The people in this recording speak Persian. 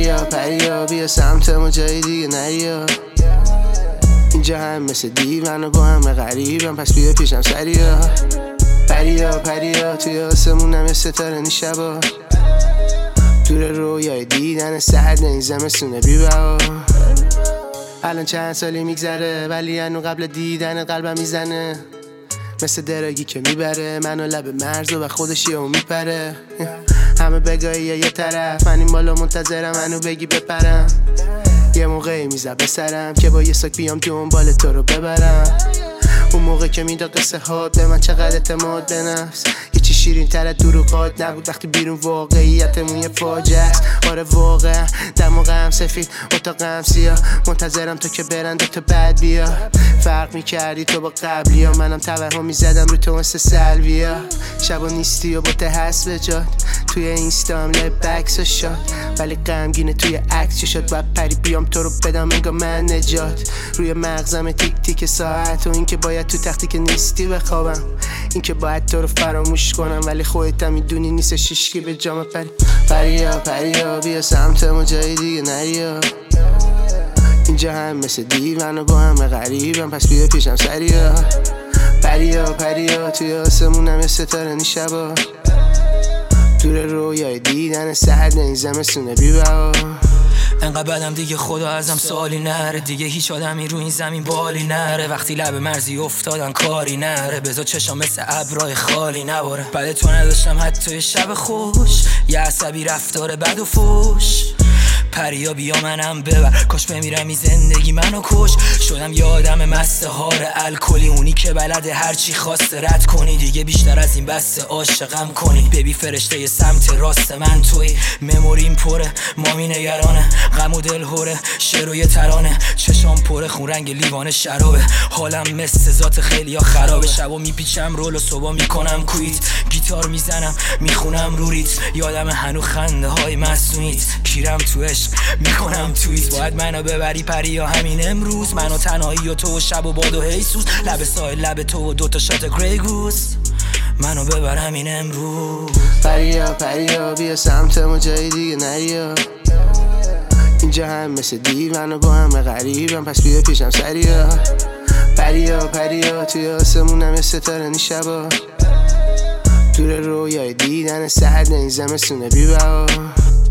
پریا بیا سمت ما جای دیگه نریا. اینجا هم مثل دیوان و با همه غریبم، پس بیا پیشم سریا. پریا توی آسمونم یه ستاره نیشبا، دور رویای دیدن سرد این زمستونه بی‌بها. الان چند سالی میگذره ولی هنو قبل دیدن قلبم میزنه، مثل دراگی که میبره منو لب مرز و خودش یهو میپره. همه بگایی یه طرف، من این بالا منتظرم منو بگی بپرم. یه موقعی میزد به سرم که با یه ساک بیام دنبال تو رو ببرم. اون موقع که میداد قصه هات به من چقدر اعتماد به نفس، یه چی شیرین تر از دروغات نبود وقتی بیرون واقعیتمون یه فاجعه است. آره واقعا دماغم سفید اتاقم سیاه، منتظرم تو که برن تو بعد بیا. فرق میکردی تو با قبلی ها، منم توهم میزدم رو تو مثل سلویا. شبا نیستی و با ته هست به جاد، توی اینستام لب بکس و شاد، ولی غمگینه توی عکس چه شد باید پری بیام تو رو بدم انگار من نجات. روی مغزم تیک تیک ساعت و این که باید تو تختی که نیستی بخوابم، این که باید تو رو فراموش کنم ولی خودت هم میدونی نیست شیشکی به جام پریا بیا سمت ما جای دیگه نریا. اینجا هم مثل دیوان و با همه غریبم، پس بیا پیشم سریا. پریا توی آسمونم یه ستاره نیشبا، دور رویای دیدن سرد این زمستونه بی‌بها. انقدر بدم دیگه خدا ازم سوالی نره، دیگه هیچ آدمی رو این زمین بالی نره. وقتی لب مرزی افتادن کاری نره، بذار چشام مثل ابرای خالی نباره. بعد تو نداشتم حتی شب خوش، یه عصبی رفتار بد و فوش. پریا بیا منم ببر، کاش بمیرم این زندگی منو کش. شدم یه آدم مستهار الکلی، اونی که بلده هرچی خواسته رد کنی. دیگه بیشتر از این بسته عاشقم کنی. ببی فرشته ی سمت راست من توی، مموریم پره مامی نگرانه، غم و دل هوره شعر و یه ترانه. چشام پره خون رنگ لیوان شرابه، حالم مثل ذات خیلی خرابه. شبا میپیچم رول و صبح میکنم کویت، گیتار میزنم میخونم رو ریت. یادم هنو خنده های مسئونیت، کیرم تو عشق میکنم تویت. باید منو ببری پریا همین امروز، منو تنهایی و تو و شب و باد و هیسوس. لب سایل لب تو و دوتا شات گری گوز، منو ببر همین امروز. پریا بیا سمت ما جای دیگه نریا. اینجا هم مثل دیوان و با همه غریبم، پس بیا پیشم سریا. پریا توی آسمونم یه ستاره نیشبا، دور رویای دیدن سرد این زمستونه بی‌بها.